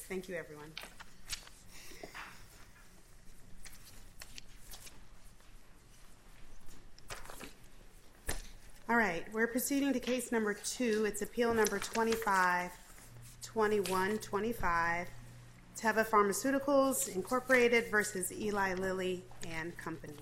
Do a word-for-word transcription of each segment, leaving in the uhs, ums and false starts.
case. Thank you, everyone. All right, we're proceeding to case number two. It's appeal number twenty-five twenty-one twenty-five, Teva Pharmaceuticals Incorporated versus Eli Lilly and Company.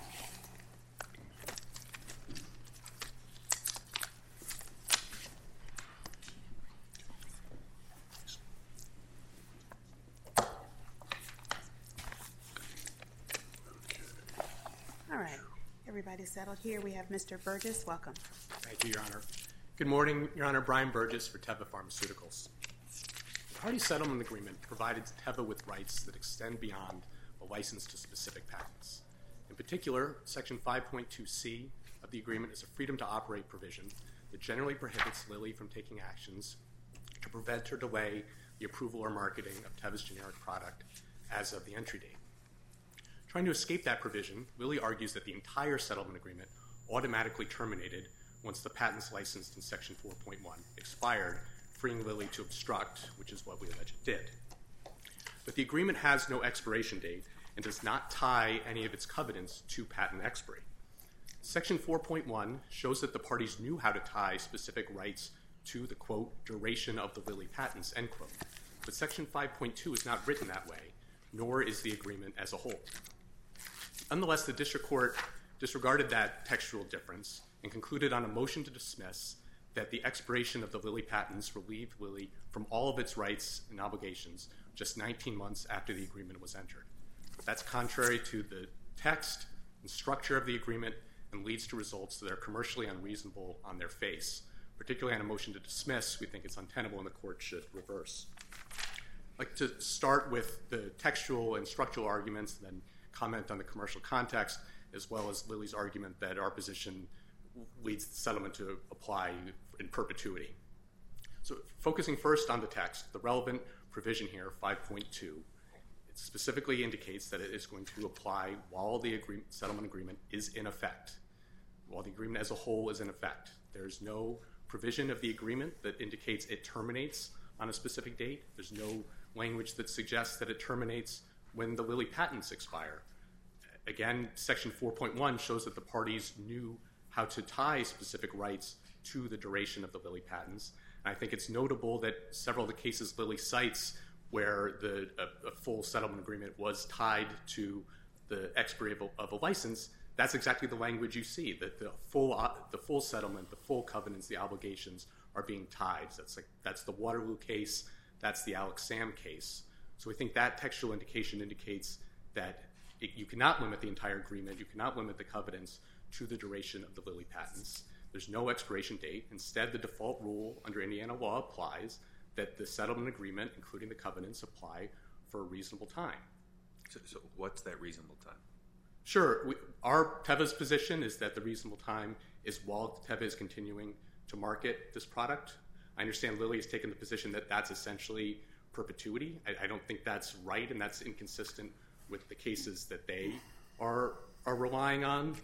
All right, everybody's settled here. We have Mister Burgess. Welcome. Thank you, Your Honor. Good morning, Your Honor. Brian Burgess for Teva Pharmaceuticals. The party settlement agreement provided Teva with rights that extend beyond a license to specific patents. In particular, Section five point two C of the agreement is a freedom to operate provision that generally prohibits Lilly from taking actions to prevent or delay the approval or marketing of Teva's generic product as of the entry date. Trying to escape that provision, Lilly argues that the entire settlement agreement automatically terminated once the patents licensed in Section four point one expired, freeing Lilly to obstruct, which is what we allege it did. But the agreement has no expiration date and does not tie any of its covenants to patent expiry. Section four point one shows that the parties knew how to tie specific rights to the, quote, duration of the Lilly patents, end quote. But Section five point two is not written that way, nor is the agreement as a whole. Nonetheless, the district court disregarded that textual difference and concluded on a motion to dismiss that the expiration of the Lilly patents relieved Lilly from all of its rights and obligations just nineteen months after the agreement was entered. That's contrary to the text and structure of the agreement and leads to results that are commercially unreasonable on their face. Particularly on a motion to dismiss, we think it's untenable and the court should reverse. I'd like to start with the textual and structural arguments and then comment on the commercial context, as well as Lilly's argument that our position leads the settlement to apply in perpetuity. So focusing first on the text, the relevant provision here, five point two, it specifically indicates that it is going to apply while the agreement, settlement agreement is in effect, while the agreement as a whole is in effect. There's no provision of the agreement that indicates it terminates on a specific date. There's no language that suggests that it terminates when the Lilly patents expire. Again, Section four point one shows that the parties knew how to tie specific rights to the duration of the Lilly patents. And I think it's notable that several of the cases Lilly cites where the, a, a full settlement agreement was tied to the expiry of a, of a license, that's exactly the language you see, that the full, uh, the full settlement, the full covenants, the obligations are being tied. That's, like, that's the Waterloo case, that's the Alex Sam case. So we think that textual indication indicates that it, you cannot limit the entire agreement, you cannot limit the covenants to the duration of the Lilly patents. There's no expiration date. Instead, the default rule under Indiana law applies that the settlement agreement, including the covenants, apply for a reasonable time. So, so what's that reasonable time? Sure. We, our Teva's position is that the reasonable time is while Teva is continuing to market this product. I understand Lilly has taken the position that that's essentially perpetuity. I, I don't think that's right, and that's inconsistent with the cases that they are are relying on.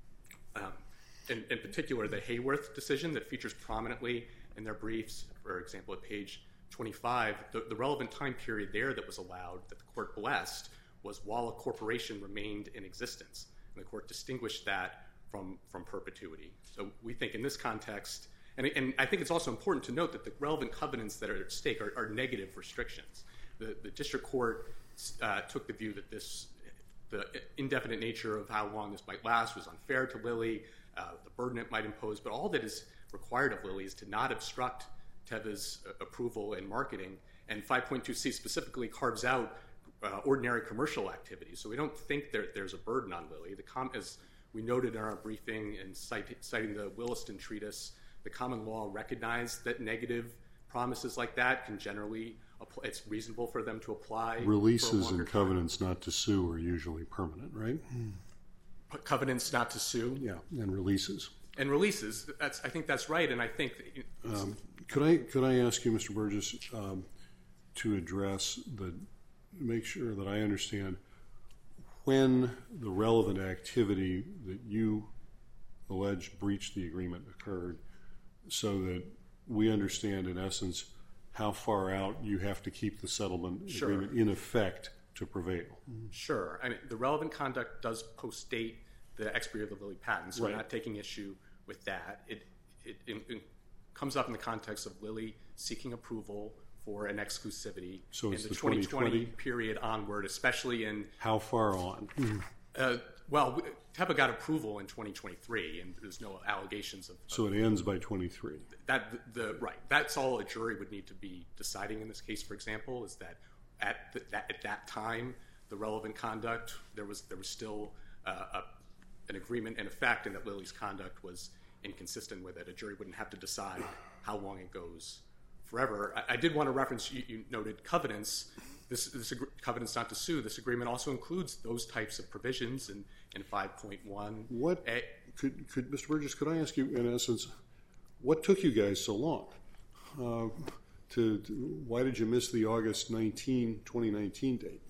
Um, in, in particular, the Hayworth decision that features prominently in their briefs, for example, at page twenty-five, the, the relevant time period there that was allowed, that the court blessed, was while a corporation remained in existence. And the court distinguished that from, from perpetuity. So we think in this context, and, and I think it's also important to note that the relevant covenants that are at stake are, are negative restrictions. The, the district court uh, took the view that this, the indefinite nature of how long this might last was unfair to Lilly, uh, the burden it might impose, but all that is required of Lilly is to not obstruct Teva's uh, approval and marketing, and five point two C specifically carves out uh, ordinary commercial activities. So we don't think there, there's a burden on Lilly. The com- as we noted in our briefing and cite, citing the Williston Treatise, the common law recognized that negative promises like that can generally, apply, it's reasonable for them to apply. Releases and covenants time. Not to sue are usually permanent, right? But covenants not to sue? Yeah, and releases. And releases, that's, I think that's right, and I think... Um, could I could I ask you, Mister Burgess, um, to address, the, make sure that I understand, when the relevant activity that you allege breached the agreement occurred, so that we understand, in essence, how far out you have to keep the settlement Sure. agreement in effect to prevail. Sure. I mean, the relevant conduct does post-date the expiry of the Lilly patent, so Right. we're not taking issue with that. It, it, it, it comes up in the context of Lilly seeking approval for an exclusivity So in it's the, the twenty twenty twenty twenty period onward, especially in How far on? uh, well, Teva got approval in twenty twenty-three, and there's no allegations of, So it ends by twenty-three. that. The, the right, that's all a jury would need to be deciding in this case. For example, is that at the, that at that time, the relevant conduct there was there was still uh, a, an agreement in effect, and that Lilly's conduct was inconsistent with it. A jury wouldn't have to decide how long it goes forever. I, I did want to reference you, you noted covenants. This, this ag- covenants not to sue. This agreement also includes those types of provisions in, in five point one. What A, could, could Mister Burgess? Could I ask you, in essence, what took you guys so long? Uh, to, to why did you miss the August nineteenth, twenty nineteen date?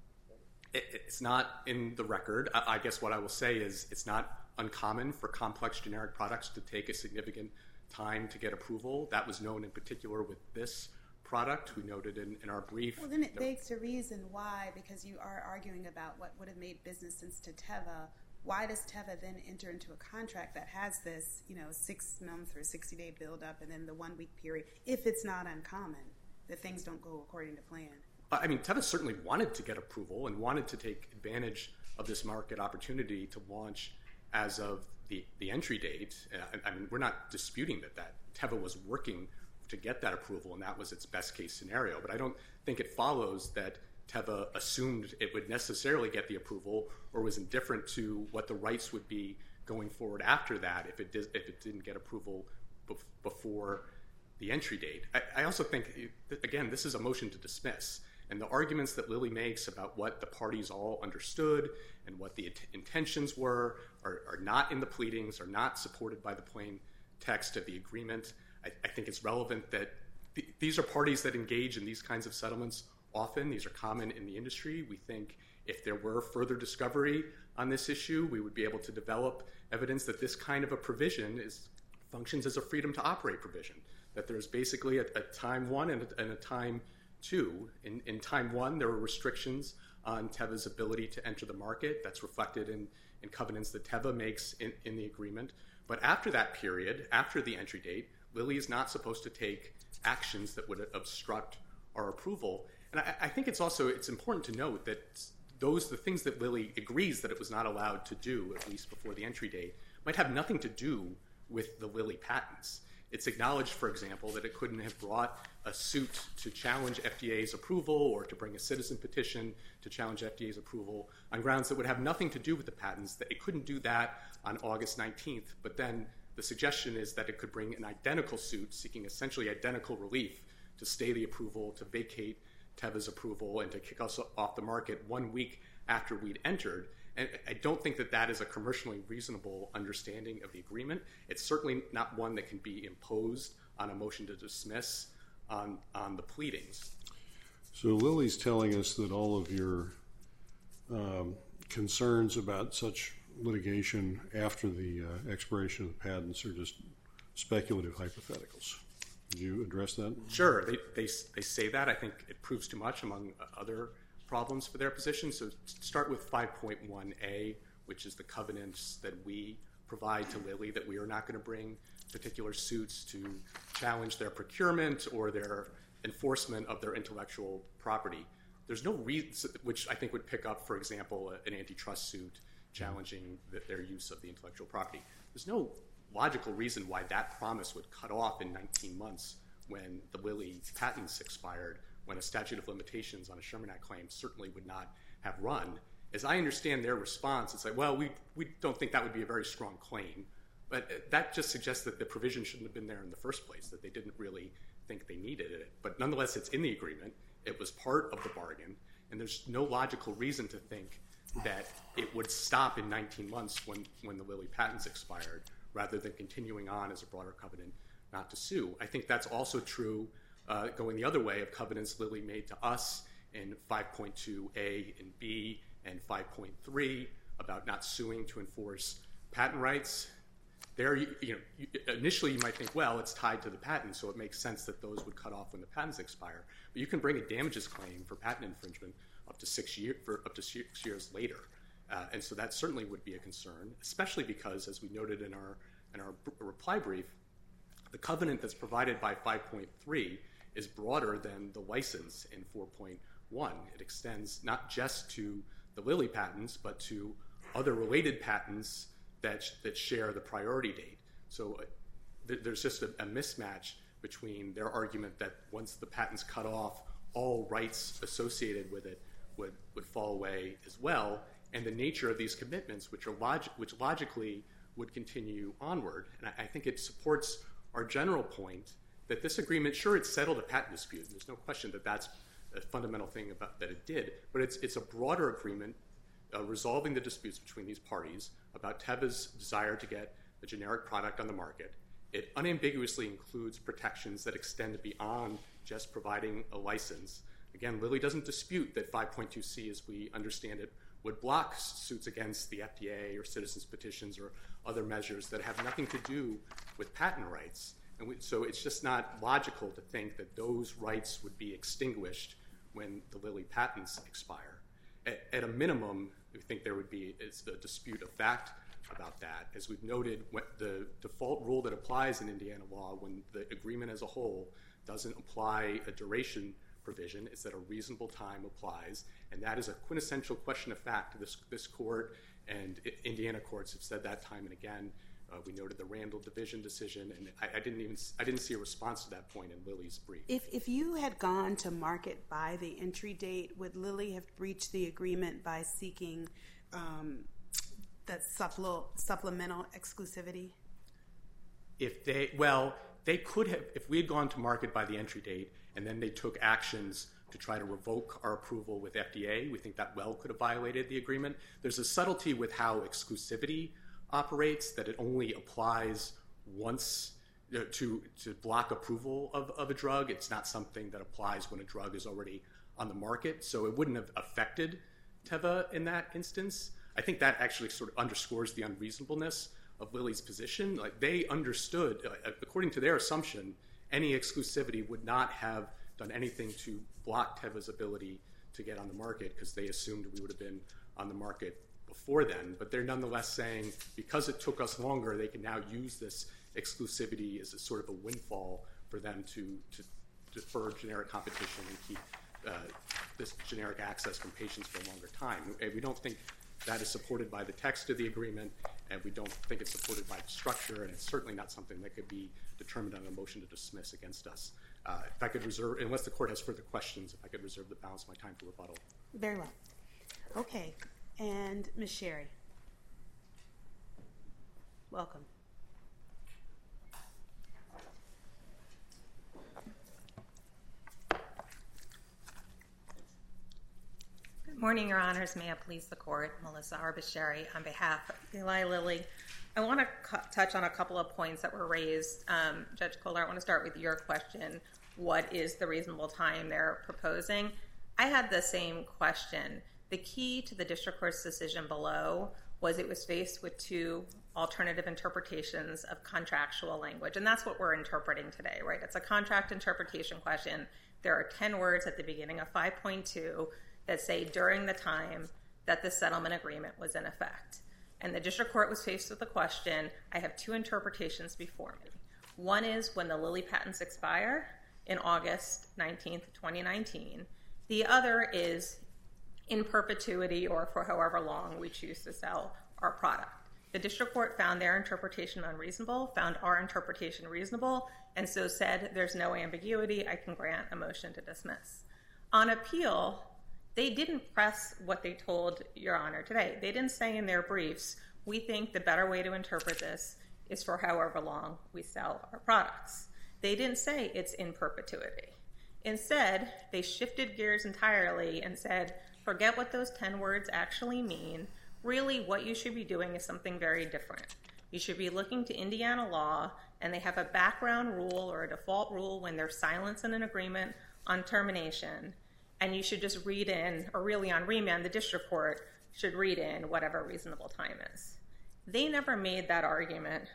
it, it's not in the record. I, I guess what I will say is it's not uncommon for complex generic products to take a significant time to get approval. That was known in particular with this product. We noted in, in our brief. Well, then it begs a reason why, because you are arguing about what would have made business sense to Teva. Why does Teva then enter into a contract that has this, you know, six-month or sixty-day buildup and then the one-week period, if it's not uncommon, that things don't go according to plan? I mean, Teva certainly wanted to get approval and wanted to take advantage of this market opportunity to launch as of the, the entry date. Uh, I mean, we're not disputing that, that Teva was working to get that approval, and that was its best case scenario. But I don't think it follows that Teva assumed it would necessarily get the approval or was indifferent to what the rights would be going forward after that if it, did, if it didn't get approval bef- before the entry date. I, I also think, again, this is a motion to dismiss. And the arguments that Lilly makes about what the parties all understood and what the int- intentions were are, are not in the pleadings, are not supported by the plain text of the agreement. I, I think it's relevant that th- these are parties that engage in these kinds of settlements often. These are common in the industry. We think if there were further discovery on this issue, we would be able to develop evidence that this kind of a provision is functions as a freedom to operate provision, that there's basically a, a time one and a, and a time two. In, in time one, there were restrictions on Teva's ability to enter the market. That's reflected in, in covenants that Teva makes in, in the agreement. But after that period, after the entry date, Lilly is not supposed to take actions that would obstruct our approval. And I, I think it's also it's important to note that those the things that Lilly agrees that it was not allowed to do, at least before the entry date, might have nothing to do with the Lilly patents. It's acknowledged, for example, that it couldn't have brought a suit to challenge F D A's approval or to bring a citizen petition to challenge F D A's approval on grounds that would have nothing to do with the patents, that it couldn't do that on August nineteenth. But then the suggestion is that it could bring an identical suit seeking essentially identical relief to stay the approval, to vacate Teva's approval, and to kick us off the market one week after we'd entered. And I don't think that that is a commercially reasonable understanding of the agreement. It's certainly not one that can be imposed on a motion to dismiss on, on the pleadings. So Lilly's telling us that all of your um, concerns about such litigation after the uh, expiration of the patents are just speculative hypotheticals. Could you address that? Sure, they, they, they say that. I think it proves too much among other problems for their position. So start with five point one A, which is the covenants that we provide to Lilly, that we are not going to bring particular suits to challenge their procurement or their enforcement of their intellectual property. There's no reason, which I think would pick up, for example, an antitrust suit challenging the, their use of the intellectual property. There's no logical reason why that promise would cut off in nineteen months when the Lilly patents expired, when a statute of limitations on a Sherman Act claim certainly would not have run. As I understand their response, it's like, well, we, we don't think that would be a very strong claim. But that just suggests that the provision shouldn't have been there in the first place, that they didn't really think they needed it. But nonetheless, it's in the agreement. It was part of the bargain. And there's no logical reason to think that it would stop in nineteen months when, when the Lilly patents expired, rather than continuing on as a broader covenant not to sue. I think that's also true uh, going the other way of covenants Lilly made to us in five point two A and B and five point three about not suing to enforce patent rights. There, you, you know, you, initially you might think, well, it's tied to the patent, so it makes sense that those would cut off when the patents expire. But you can bring a damages claim for patent infringement up to six years for up to six years later, uh, and so that certainly would be a concern, especially because, as we noted in our in our b- reply brief, the covenant that's provided by five point three is broader than the license in four point one. It extends not just to the Lilly patents, but to other related patents that that share the priority date. So uh, th- there's just a, a mismatch between their argument that once the patent's cut off, all rights associated with it would, would fall away as well, and the nature of these commitments, which are log- which logically would continue onward. And I, I think it supports our general point that this agreement, sure, it settled a patent dispute. There's no question that that's a fundamental thing about that it did, but it's it's a broader agreement uh, resolving the disputes between these parties about Teva's desire to get a generic product on the market. It unambiguously includes protections that extend beyond just providing a license. Again, Lilly doesn't dispute that five point two C, as we understand it, would block suits against the F D A or citizens petitions or other measures that have nothing to do with patent rights. And we, so it's just not logical to think that those rights would be extinguished when the Lilly patents expire. At, at a minimum, we think there would be a dispute of fact about that. As we've noted, the default rule that applies in Indiana law when the agreement as a whole doesn't apply a duration provision is that a reasonable time applies, and that is a quintessential question of fact. This, this court and Indiana courts have said that time and again. Uh, we noted the Randall division decision, and I, I didn't even I didn't see a response to that point in Lilly's brief. If if you had gone to market by the entry date, would Lilly have breached the agreement by seeking um, that suppl- supplemental exclusivity? If they well, they could have. If we had gone to market by the entry date, and then they took actions to try to revoke our approval with F D A, we think that well could have violated the agreement. There's a subtlety with how exclusivity operates, that it only applies once uh, to to block approval of, of a drug. It's not something that applies when a drug is already on the market, so it wouldn't have affected Teva in that instance. I think that actually sort of underscores the unreasonableness of Lilly's position. Like, they understood, uh, according to their assumption, any exclusivity would not have done anything to block Teva's ability to get on the market, because they assumed we would have been on the market before then. But they're nonetheless saying, because it took us longer, they can now use this exclusivity as a sort of a windfall for them to, to defer generic competition and keep uh, this generic access from patients for a longer time. And we don't think that is supported by the text of the agreement, and we don't think it's supported by the structure, and it's certainly not something that could be determined on a motion to dismiss against us. Uh, if I could reserve, unless the court has further questions, if I could reserve the balance of my time for rebuttal. Very well. Okay. And Miz Sherry. Welcome. Good morning, Your Honors. May it please the Court. Melissa Arbasheri on behalf of Eli Lilly. I want to cu- touch on a couple of points that were raised. Um, Judge Kohler, I want to start with your question. What is the reasonable time they're proposing? I had the same question. The key to the district court's decision below was it was faced with two alternative interpretations of contractual language, and that's what we're interpreting today, right? It's a contract interpretation question. There are ten words at the beginning of five point two that say during the time that the settlement agreement was in effect. And the district court was faced with the question, I have two interpretations before me. One is when the Lilly patents expire in August nineteenth, twenty nineteen. The other is in perpetuity or for however long we choose to sell our product. The district court found their interpretation unreasonable, found our interpretation reasonable, and so said there's no ambiguity, I can grant a motion to dismiss. On appeal, they didn't press what they told Your Honor today. They didn't say in their briefs, we think the better way to interpret this is for however long we sell our products. They didn't say it's in perpetuity. Instead, they shifted gears entirely and said, forget what those ten words actually mean. Really, what you should be doing is something very different. You should be looking to Indiana law, and they have a background rule or a default rule when there's silence in an agreement on termination, and you should just read in, or really on remand, the district court should read in whatever reasonable time is. They never made that argument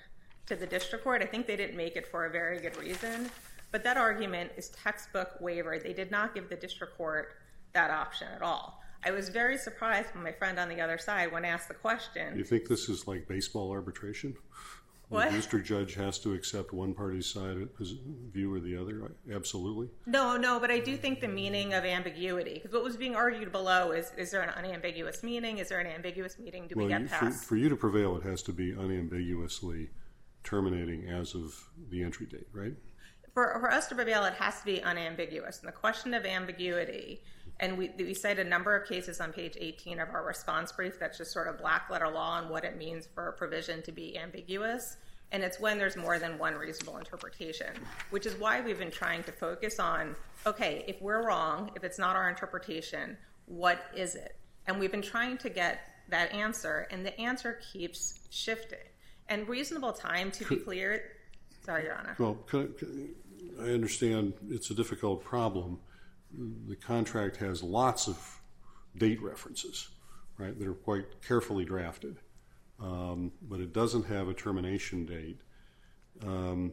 to the district court. I think they didn't make it for a very good reason. But that argument is textbook waiver. They did not give the district court that option at all. I was very surprised when my friend on the other side, when asked the question. You think this is like baseball arbitration? What? The district judge has to accept one party's side view or the other? Absolutely. No, no, but I do think the meaning of ambiguity, because what was being argued below is, is there an unambiguous meaning? Is there an ambiguous meaning? Do well, we get you, past? For, for you to prevail, it has to be unambiguously terminating as of the entry date, right? For, for us to prevail, it has to be unambiguous. And the question of ambiguity, and we, we cite a number of cases on page eighteen of our response brief that's just sort of black letter law on what it means for a provision to be ambiguous. And it's when there's more than one reasonable interpretation, which is why we've been trying to focus on, okay, if we're wrong, if it's not our interpretation, what is it? And we've been trying to get that answer, and the answer keeps shifting. And reasonable time, to be clear, sorry, Your Honor. Well, I understand it's a difficult problem. The contract has lots of date references, right, that are quite carefully drafted. Um, but it doesn't have a termination date. Um,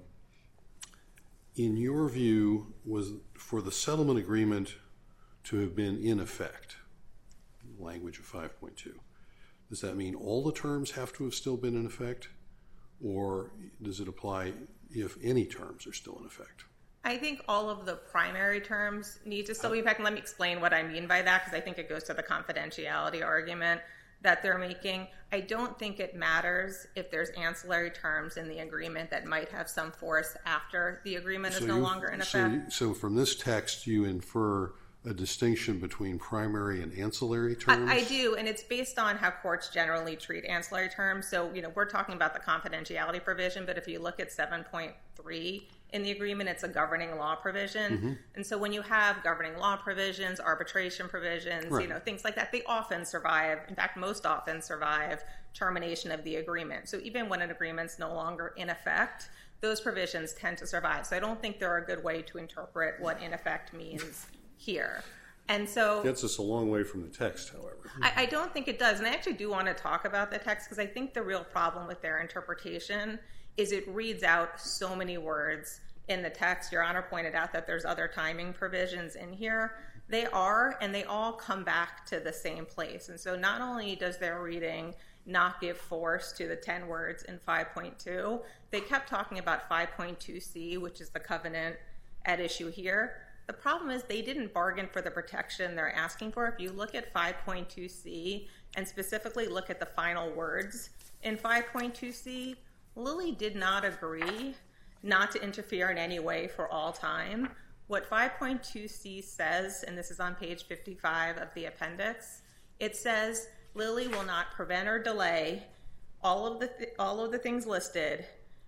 in your view, was for the settlement agreement to have been in effect, language of five point two, does that mean all the terms have to have still been in effect? Or does it apply if any terms are still in effect? I think all of the primary terms need to still be in effect. And let me explain what I mean by that, because I think it goes to the confidentiality argument that they're making. I don't think it matters if there's ancillary terms in the agreement that might have some force after the agreement so is no you, longer in so, effect. So from this text, you infer a distinction between primary and ancillary terms? I, I do, and it's based on how courts generally treat ancillary terms. So, you know, we're talking about the confidentiality provision, but if you look at seven point three in the agreement, it's a governing law provision. Mm-hmm. And so when you have governing law provisions, arbitration provisions, right. you know, things like that, they often survive, in fact, most often survive termination of the agreement. So even when an agreement's no longer in effect, those provisions tend to survive. So I don't think they're a good way to interpret what in effect means here. And so gets us a long way from the text, however. I, I don't think it does. And I actually do want to talk about the text, because I think the real problem with their interpretation is it reads out so many words in the text. Your Honor pointed out that there's other timing provisions in here. They are, and they all come back to the same place. And so not only does their reading not give force to the ten words in five point two, they kept talking about five point two C, which is the covenant at issue here. The problem is they didn't bargain for the protection they're asking for. If you look at five point two C and specifically look at the final words in five point two C, Lilly did not agree not to interfere in any way for all time. What five point two C says, and this is on page fifty-five of the appendix, it says Lilly will not prevent or delay all of the th- all of the things listed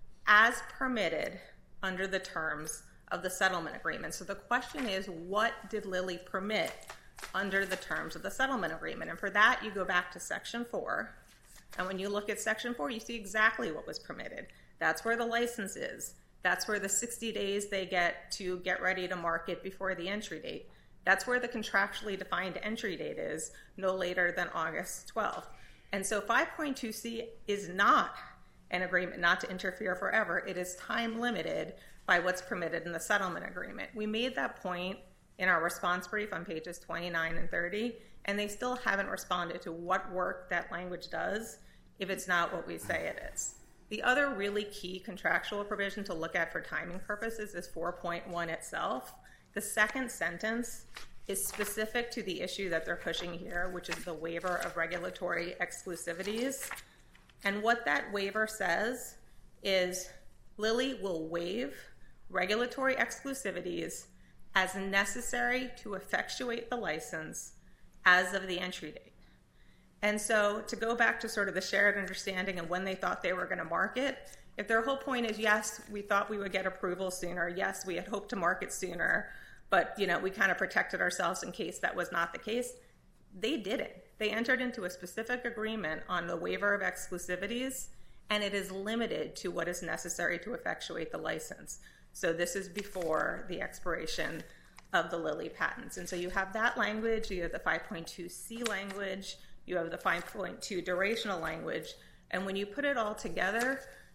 as permitted under the terms of the settlement agreement. So the question is, what did Lilly permit under the terms of the settlement agreement? And for that, you go back to section four. And when you look at section four, you see exactly what was permitted. That's where the license is. That's where the sixty days they get to get ready to market before the entry date. That's where the contractually defined entry date is, no later than August twelfth. And so five point two C is not an agreement not to interfere forever. It is time limited by what's permitted in the settlement agreement. We made that point in our response brief on pages twenty-nine and thirty, and they still haven't responded to what work that language does if it's not what we say it is. The other really key contractual provision to look at for timing purposes is four point one itself. The second sentence is specific to the issue that they're pushing here, which is the waiver of regulatory exclusivities. And what that waiver says is Lilly will waive regulatory exclusivities as necessary to effectuate the license as of the entry date. And so to go back to sort of the shared understanding of when they thought they were going to market, if their whole point is, yes, we thought we would get approval sooner, yes, we had hoped to market sooner, but you know, we kind of protected ourselves in case that was not the case, they didn't. They entered into a specific agreement on the waiver of exclusivities, and it is limited to what is necessary to effectuate the license. So this is before the expiration of the Lilly patents. And so you have that language, you have the five point two C language, you have the five point two durational language, and when you put it all together,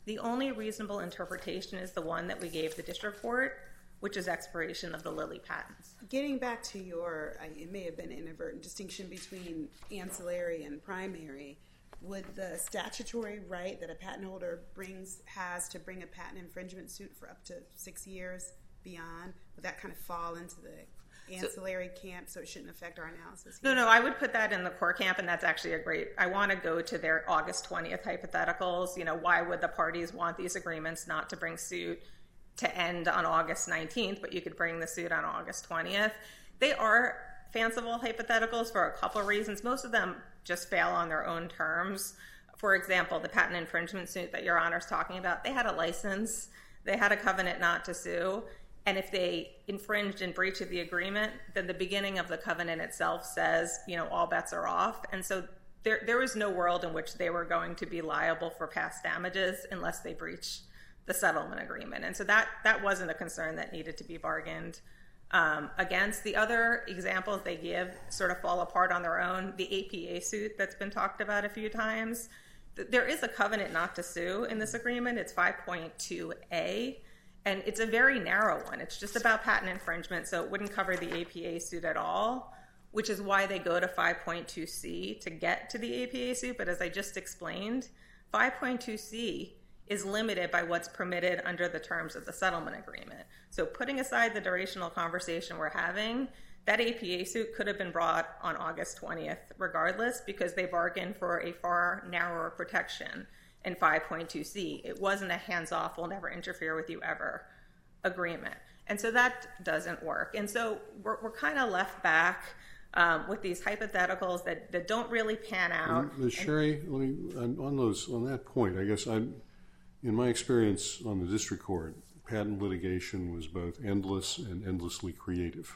The only reasonable interpretation is the one that we gave the district court, which is expiration of the Lilly patents. Getting back to your, it may have been inadvertent distinction between ancillary and primary, would the statutory right that a patent holder brings has to bring a patent infringement suit for up to six years beyond, would that kind of fall into the ancillary so, camp, so it shouldn't affect our analysis here? No, no, I would put that in the core camp, and that's actually a great, I want to go to their August twentieth hypotheticals. You know, why would the parties want these agreements not to bring suit to end on August nineteenth, but you could bring the suit on August twentieth? They are fanciful hypotheticals for a couple of reasons. Most of them just fail on their own terms. For example, the patent infringement suit that Your Honor's talking about, they had a license, they had a covenant not to sue, and if they infringed in breach of the agreement, then the beginning of the covenant itself says, you know, all bets are off. And so there there was no world in which they were going to be liable for past damages unless they breached the settlement agreement. And so that, that wasn't a concern that needed to be bargained um, against. The other examples they give sort of fall apart on their own. The A P A suit that's been talked about a few times, there is a covenant not to sue in this agreement. It's five point two A, and it's a very narrow one. It's just about patent infringement, so it wouldn't cover the A P A suit at all, which is why they go to five point two C to get to the A P A suit. But as I just explained, five point two C is limited by what's permitted under the terms of the settlement agreement. So putting aside the durational conversation we're having, that A P A suit could have been brought on August twentieth regardless, because they bargained for a far narrower protection in five point two C. It wasn't a hands-off, we'll never interfere with you ever agreement. And so that doesn't work. And so we're, we're kind of left back um, with these hypotheticals that, that don't really pan out. Miz Sherry, let me, on those, on that point, I guess I'm, in my experience on the district court, patent litigation was both endless and endlessly creative.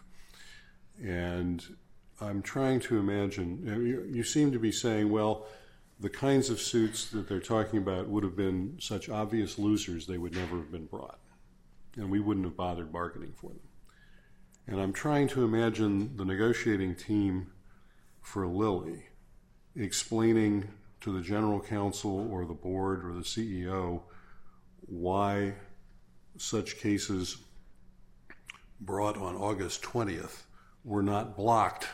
And I'm trying to imagine, you, you seem to be saying, well, the kinds of suits that they're talking about would have been such obvious losers they would never have been brought, and we wouldn't have bothered bargaining for them. And I'm trying to imagine the negotiating team for Lilly explaining to the general counsel or the board or the C E O why such cases brought on August twentieth were not blocked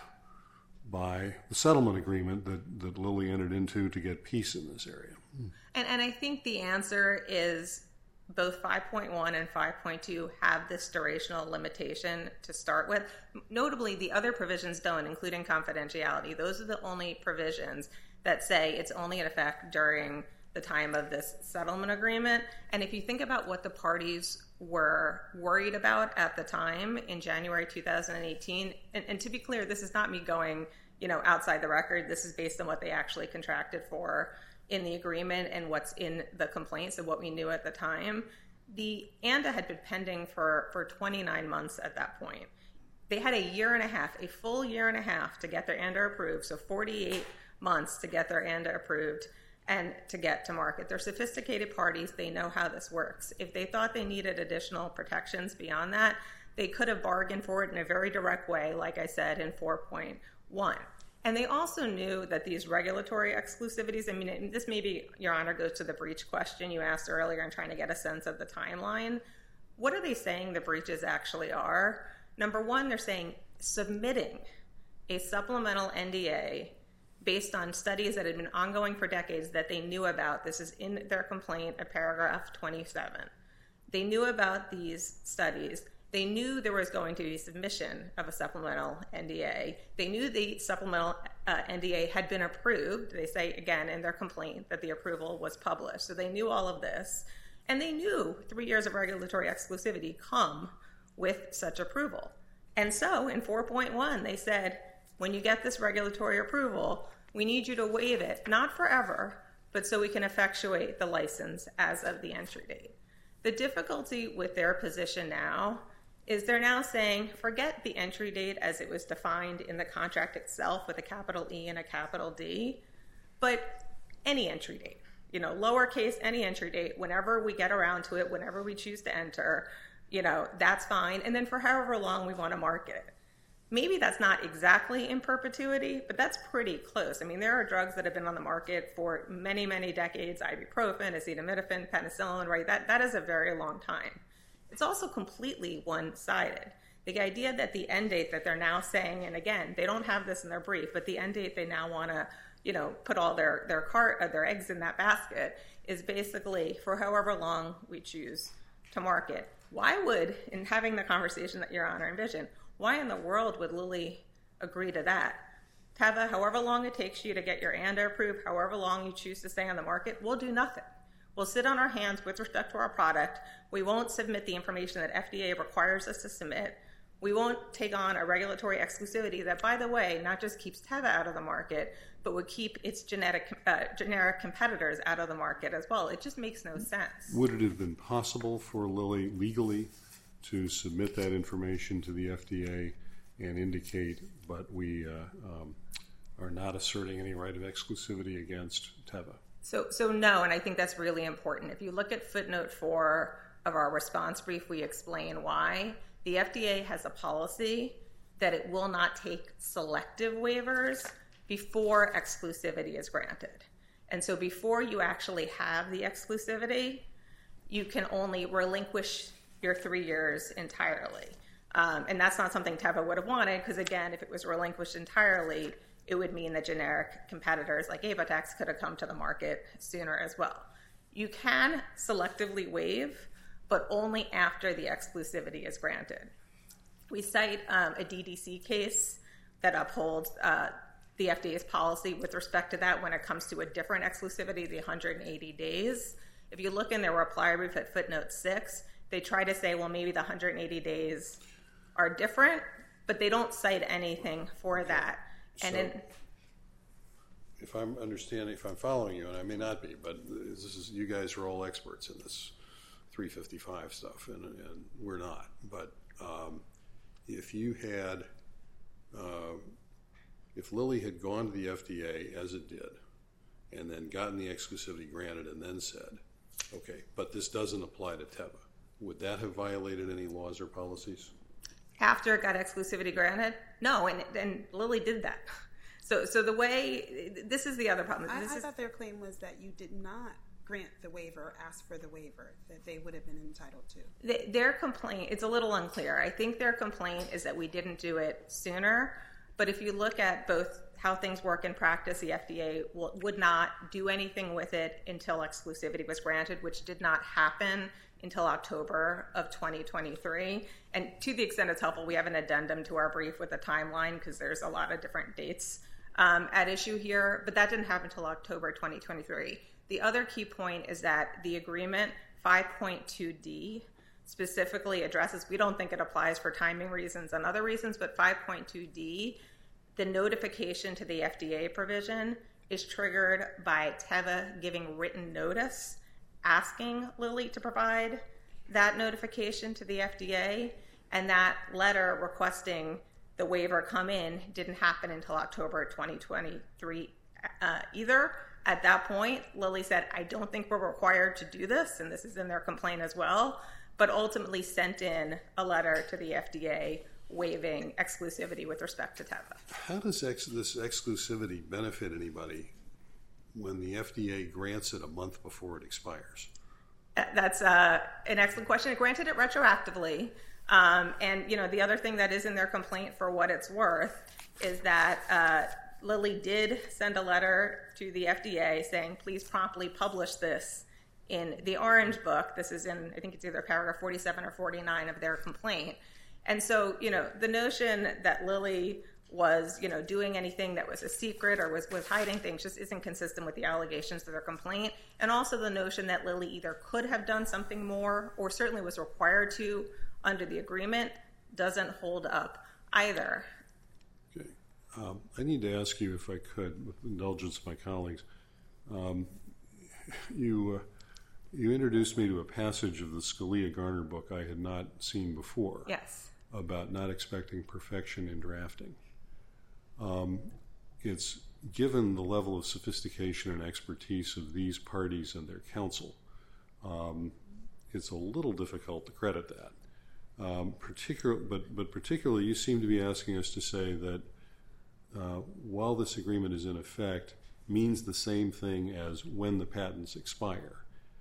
by the settlement agreement that, that Lilly entered into to get peace in this area. And, and I think the answer is both five point one and five point two have this durational limitation to start with. Notably, the other provisions don't, including confidentiality. Those are the only provisions that say it's only in effect during the time of this settlement agreement. And if you think about what the parties were worried about at the time in January two thousand eighteen, and, and to be clear, this is not me going, you know, outside the record. This is based on what they actually contracted for in the agreement and what's in the complaints and what we knew at the time. The A N D A had been pending for, for twenty-nine months at that point. They had a year and a half, a full year and a half to get their A N D A approved, so forty-eight months to get their A N D A approved and to get to market. They're sophisticated parties. They know how this works. If they thought they needed additional protections beyond that, they could have bargained for it in a very direct way, like I said, in four point one. And they also knew that these regulatory exclusivities, I mean, this maybe, Your Honor, goes to the breach question you asked earlier and trying to get a sense of the timeline. What are they saying the breaches actually are? Number one, they're saying submitting a supplemental N D A based on studies that had been ongoing for decades that they knew about. This is in their complaint at paragraph twenty-seven. They knew about these studies. They knew there was going to be submission of a supplemental N D A. They knew the supplemental uh, N D A had been approved. They say, again, in their complaint that the approval was published. So they knew all of this. And they knew three years of regulatory exclusivity come with such approval. And so in four point one, they said, when you get this regulatory approval, we need you to waive it, not forever, but so we can effectuate the license as of the entry date. The difficulty with their position now is they're now saying, forget the entry date as it was defined in the contract itself with a capital E and a capital D, but any entry date, you know, lowercase any entry date, whenever we get around to it, whenever we choose to enter, you know, that's fine. And then for however long we want to market it. Maybe that's not exactly in perpetuity, but that's pretty close. I mean, there are drugs that have been on the market for many, many decades, ibuprofen, acetaminophen, penicillin, right? That, that is a very long time. It's also completely one-sided. The idea that the end date that they're now saying, and again, they don't have this in their brief, but the end date they now want to, you know, put all their their cart, uh, their eggs in that basket is basically for however long we choose to market. Why would, in having the conversation that Your Honor envisioned, why in the world would Lilly agree to that? Teva, however long it takes you to get your ANDA approved, however long you choose to stay on the market, we'll do nothing. We'll sit on our hands with respect to our product. We won't submit the information that F D A requires us to submit. We won't take on a regulatory exclusivity that, by the way, not just keeps Teva out of the market, but would keep its genetic, uh, generic competitors out of the market as well. It just makes no sense. Would it have been possible for Lilly legally to submit that information to the F D A and indicate, but we uh, um, are not asserting any right of exclusivity against Teva? So, so no, and I think that's really important. If you look at footnote four of our response brief, we explain why. The F D A has a policy that it will not take selective waivers before exclusivity is granted. And so before you actually have the exclusivity, you can only relinquish your three years entirely. Um, and that's not something Teva would have wanted, because again, if it was relinquished entirely, it would mean that generic competitors like Avotex could have come to the market sooner as well. You can selectively waive, but only after the exclusivity is granted. We cite um, a D D C case that upholds uh, the F D A's policy with respect to that when it comes to a different exclusivity, the one hundred eighty days. If you look in their reply brief at footnote six, they try to say, well, maybe the one hundred eighty days are different, but they don't cite anything for that. And so, in, if I'm understanding, if I'm following you, and I may not be, but this is, you guys are all experts in this three fifty-five stuff, and, and we're not. But um, if you had, uh, if Lilly had gone to the F D A as it did, and then gotten the exclusivity granted, and then said, okay, but this doesn't apply to Teva, would that have violated any laws or policies? After it got exclusivity granted? No, and, and Lilly did that. So so the way, this is the other problem. I, This I is, thought their claim was that you did not grant the waiver, ask for the waiver, that they would have been entitled to. they, their complaint, it's a little unclear. I think their complaint is that we didn't do it sooner. But if you look at both how things work in practice, the F D A will, would not do anything with it until exclusivity was granted, which did not happen until October of twenty twenty-three. And to the extent it's helpful, we have an addendum to our brief with a timeline because there's a lot of different dates um, at issue here, but that didn't happen until October twenty twenty-three. The other key point is that the agreement five point two D specifically addresses, we don't think it applies for timing reasons and other reasons, but five point two D, the notification to the F D A provision is triggered by Teva giving written notice asking Lilly to provide that notification to the F D A, and that letter requesting the waiver come in didn't happen until October twenty twenty-three uh, either. At that point, Lilly said, I don't think we're required to do this, and this is in their complaint as well, but ultimately sent in a letter to the F D A waiving exclusivity with respect to Teva. How does ex- this exclusivity benefit anybody when the F D A grants it a month before it expires? That's uh, an excellent question. It granted it retroactively. Um, and, you know, the other thing that is in their complaint, for what it's worth, is that uh, Lilly did send a letter to the F D A saying, please promptly publish this in the Orange Book. This is in, I think it's either paragraph forty-seven or forty-nine of their complaint. And so, you know, the notion that Lilly was, you know, doing anything that was a secret or was, was hiding things just isn't consistent with the allegations of their complaint. And also the notion that Lilly either could have done something more or certainly was required to under the agreement doesn't hold up either. Okay. Um, I need to ask you, if I could, with indulgence of my colleagues, um, you, uh, you introduced me to a passage of the Scalia-Garner book I had not seen before. Yes. About not expecting perfection in drafting. Um, it's given the level of sophistication and expertise of these parties and their counsel, um, it's a little difficult to credit that. Um, particular, but, but particularly, you seem to be asking us to say that uh, while this agreement is in effect, means the same thing as when the patents expire.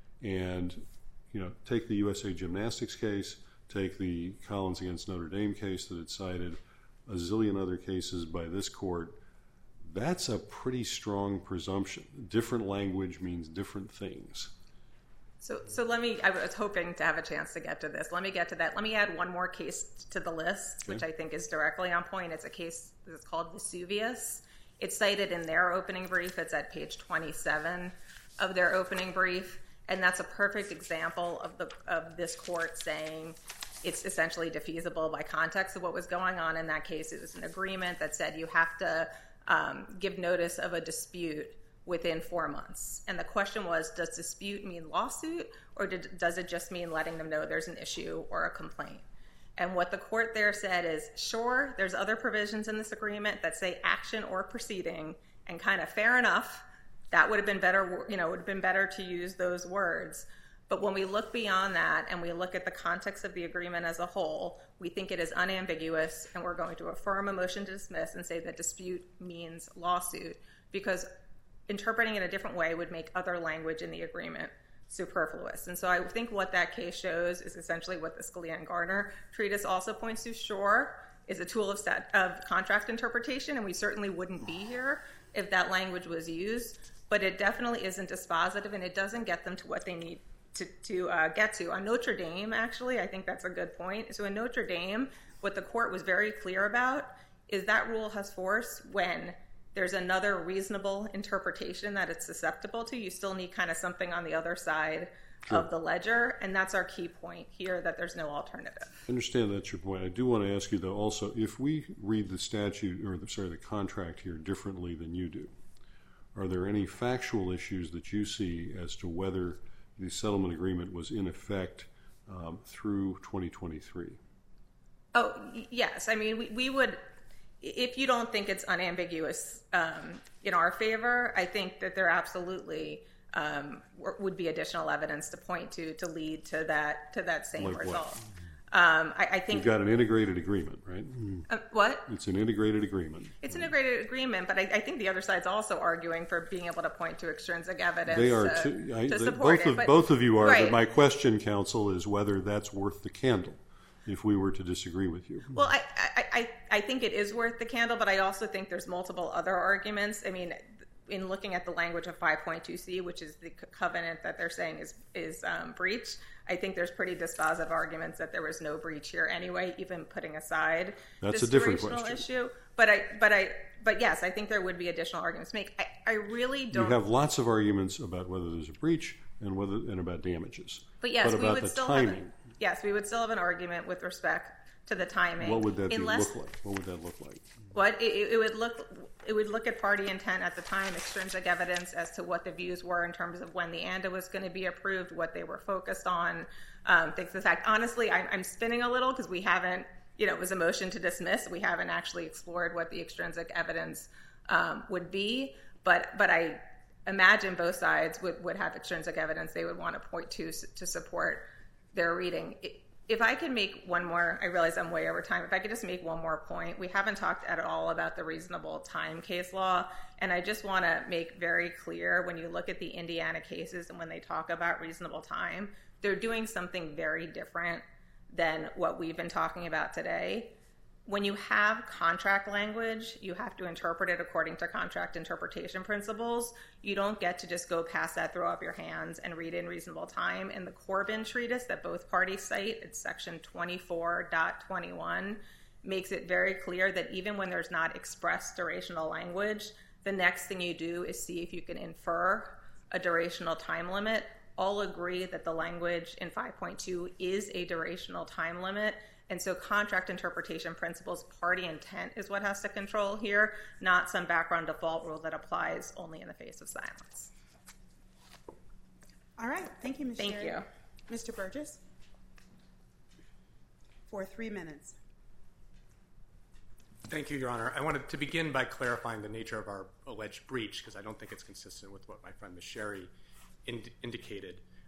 And, you know, take the U S A Gymnastics case, take the Collins against Notre Dame case that it cited, a zillion other cases by this court. That's a pretty strong presumption. Different language means different things. So, so let me, I was hoping to have a chance to get to this. Let me get to that. Let me add one more case to the list, Okay. which I think is directly on point. It's a case that's called Vesuvius. It's cited in their opening brief. It's at page twenty-seven of their opening brief. And that's a perfect example of the of this court saying it's essentially defeasible by context of what was going on in that case. It was an agreement that said you have to um, give notice of a dispute within four months. And the question was, does dispute mean lawsuit, or did, does it just mean letting them know there's an issue or a complaint? And what the court there said is, sure, there's other provisions in this agreement that say action or proceeding, and kind of fair enough, that would have been better, you know, would have been better to use those words. But when we look beyond that and we look at the context of the agreement as a whole, we think it is unambiguous, and we're going to affirm a motion to dismiss and say that dispute means lawsuit, because interpreting it a different way would make other language in the agreement superfluous. And so I think what that case shows is essentially what the Scalia and Gardner treatise also points to. Sure, is a tool of, set, of contract interpretation, and we certainly wouldn't be here if that language was used, but it definitely isn't dispositive, and it doesn't get them to what they need to, to uh, get to. On Notre Dame, actually, I think that's a good point. So in Notre Dame, what the court was very clear about is that rule has force when there's another reasonable interpretation that it's susceptible to. You still need kind of something on the other side sure. of the ledger, and that's our key point here, that there's no alternative. I understand that's your point. I do want to ask you, though, also, if we read the statute, or the, sorry, the contract here differently than you do, are there any factual issues that you see as to whether the settlement agreement was in effect um, through twenty twenty-three? Oh, yes. I mean, we, we would... If you don't think it's unambiguous um, in our favor, I think that there absolutely um, would be additional evidence to point to to lead to that to that same like result. What? Um, I, I think you've got an integrated agreement, right? Uh, what? It's an integrated agreement. It's an integrated agreement, but I, I think the other side's also arguing for being able to point to extrinsic evidence. They are to, too. I, to they, support both it. of But, both of you are. right. But my question, counsel, is whether that's worth the candle. If we were to disagree with you. Well, I, I, I, I think it is worth the candle, but I also think there's multiple other arguments. I mean, in looking at the language of five point two C, which is the covenant that they're saying is, is um, breached, I think there's pretty dispositive arguments that there was no breach here anyway, even putting aside That's this a different durational question. issue. But I, but I, but yes, I think there would be additional arguments to make. I, I really don't. You have lots of arguments about whether there's a breach and whether and about damages. But yes, but we about would the still timing. have. A, yes, we would still have an argument with respect to the timing. What would that be, unless, look like? What would that look like? What it, it would look, it would look at party intent at the time, extrinsic evidence as to what the views were in terms of when the A N D A was going to be approved, what they were focused on, um, things. In fact, honestly, I'm, I'm spinning a little because we haven't, you know, it was a motion to dismiss. We haven't actually explored what the extrinsic evidence um, would be, but but I imagine both sides would, would have extrinsic evidence they would want to point to to support their reading. It, If I can make one more, I realize I'm way over time. If I could just make one more point. We haven't talked at all about the reasonable time case law, and I just want to make very clear when you look at the Indiana cases and when they talk about reasonable time, they're doing something very different than what we've been talking about today. When you have contract language, you have to interpret it according to contract interpretation principles. You don't get to just go past that, throw up your hands, and read in reasonable time. In the Corbin treatise that both parties cite, it's section twenty-four point twenty-one, makes it very clear that even when there's not expressed durational language, the next thing you do is see if you can infer a durational time limit. All agree that the language in five point two is a durational time limit. And so contract interpretation principles, party intent is what has to control here, not some background default rule that applies only in the face of silence. All right. Thank you, Miz Thank Sherry. you. Mister Burgess, for three minutes. Thank you, Your Honor. I wanted to begin by clarifying the nature of our alleged breach, because I don't think it's consistent with what my friend Miz Sherry ind- indicated.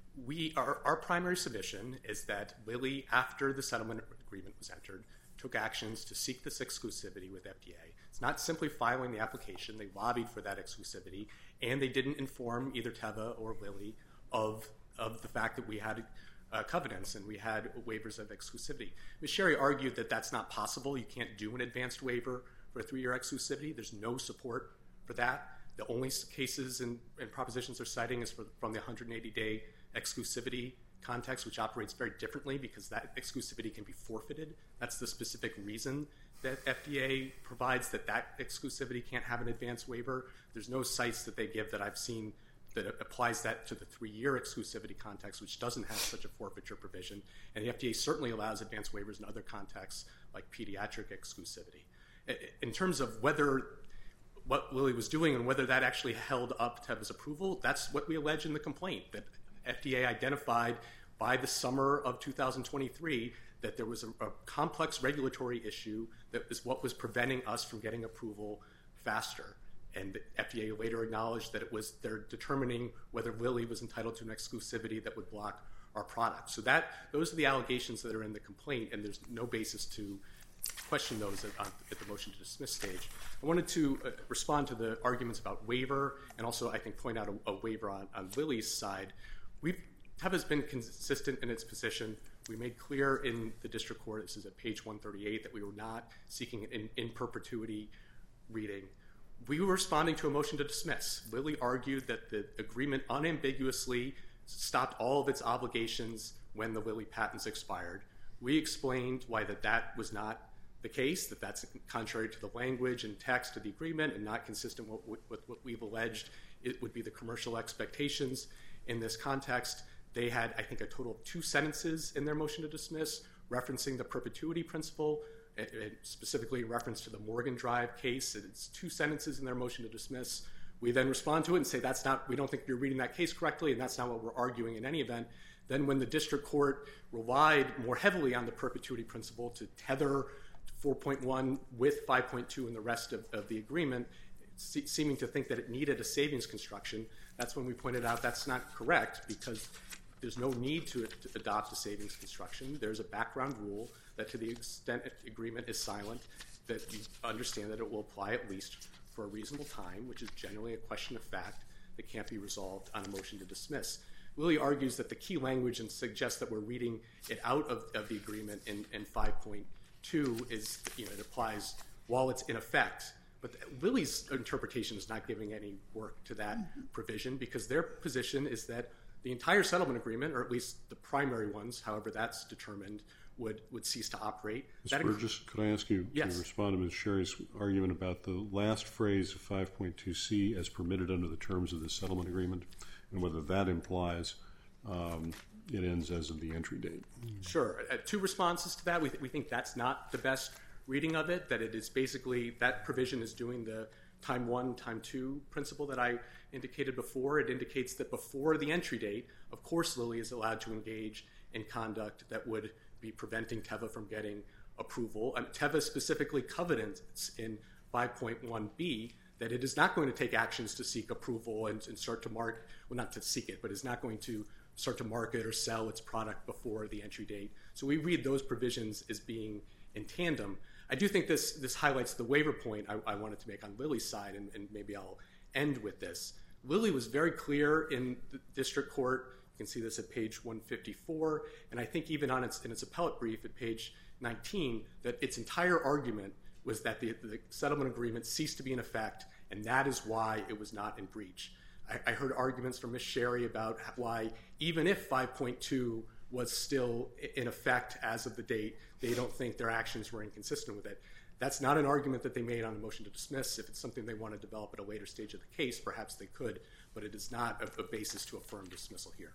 We, our, our primary submission is that Lilly, after the settlement agreement was entered, took actions to seek this exclusivity with F D A. It's not simply filing the application. They lobbied for that exclusivity, and they didn't inform either Teva or Lilly of, of the fact that we had uh, covenants and we had waivers of exclusivity. Miz Sherry argued that that's not possible. You can't do an advanced waiver for a three-year exclusivity. There's no support for that. The only cases and, and propositions they're citing is for, from the one hundred eighty day exclusivity context, which operates very differently because that exclusivity can be forfeited. That's the specific reason that F D A provides that that exclusivity can't have an advanced waiver. There's no sites that they give that I've seen that applies that to the three-year exclusivity context, which doesn't have such a forfeiture provision. And the F D A certainly allows advanced waivers in other contexts, like pediatric exclusivity. In terms of whether what Lilly was doing and whether that actually held up Teva's approval, that's what we allege in the complaint, that F D A identified by the summer of two thousand twenty-three that there was a, a complex regulatory issue that is what was preventing us from getting approval faster. And F D A later acknowledged that it was they're determining whether Lilly was entitled to an exclusivity that would block our product. So that those are the allegations that are in the complaint, and there's no basis to question those at, at the motion to dismiss stage. I wanted to uh, respond to the arguments about waiver and also, I think, point out a, a waiver on, on Lilly's side. We've, Teva's been consistent in its position. We made clear in the district court, this is at page one thirty-eight, that we were not seeking an in perpetuity reading. We were responding to a motion to dismiss. Lilly argued that the agreement unambiguously stopped all of its obligations when the Lilly patents expired. We explained why that, that was not the case, that that's contrary to the language and text of the agreement and not consistent with, with what we've alleged it would be the commercial expectations in this context. They had, I think, a total of two sentences in their motion to dismiss referencing the perpetuity principle, it, it specifically in reference to the Morgan Drive case. It's two sentences in their motion to dismiss. We then respond to it and say, that's not, we don't think you're reading that case correctly, and that's not what we're arguing in any event. Then when the district court relied more heavily on the perpetuity principle to tether four point one with five point two and the rest of, of the agreement, se seeming to think that it needed a savings construction, that's when we pointed out that's not correct because there's no need to, to adopt a savings construction. There's a background rule that to the extent the agreement is silent, that you understand that it will apply at least for a reasonable time, which is generally a question of fact that can't be resolved on a motion to dismiss. Lilly argues that the key language and suggests that we're reading it out of, of the agreement in, in five point two is, you know, it applies while it's in effect. But Lilly's interpretation is not giving any work to that mm-hmm. provision because their position is that the entire settlement agreement, or at least the primary ones, however that's determined, would, would cease to operate. Mister Burgess, could I ask you yes. to respond to Miz Sherry's argument about the last phrase of five point two C as permitted under the terms of the settlement agreement and whether that implies um, it ends as of the entry date? Sure. Uh, two responses to that. We, th we think that's not the best reading of it, that it is basically that provision is doing the time one, time two principle that I indicated before. It indicates that before the entry date, of course, Lilly is allowed to engage in conduct that would be preventing Teva from getting approval. And Teva specifically covenants in five point one B that it is not going to take actions to seek approval and, and start to mark, well, not to seek it, but is not going to start to market or sell its product before the entry date. So we read those provisions as being in tandem. I do think this, this highlights the waiver point I, I wanted to make on Lilly's side, and, and maybe I'll end with this. Lilly was very clear in the district court. You can see this at page one fifty-four, and I think even on its, in its appellate brief at page nineteen, that its entire argument was that the, the settlement agreement ceased to be in effect, and that is why it was not in breach. I, I heard arguments from Miz Sherry about why even if five point two was still in effect as of the date, they don't think their actions were inconsistent with it. That's not an argument that they made on a motion to dismiss. If it's something they want to develop at a later stage of the case, perhaps they could, but it is not a, a basis to affirm dismissal here.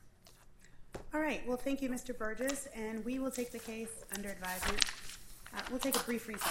All right. Well, thank you, Mister Burgess, and we will take the case under advisement. Uh, we'll take a brief recess.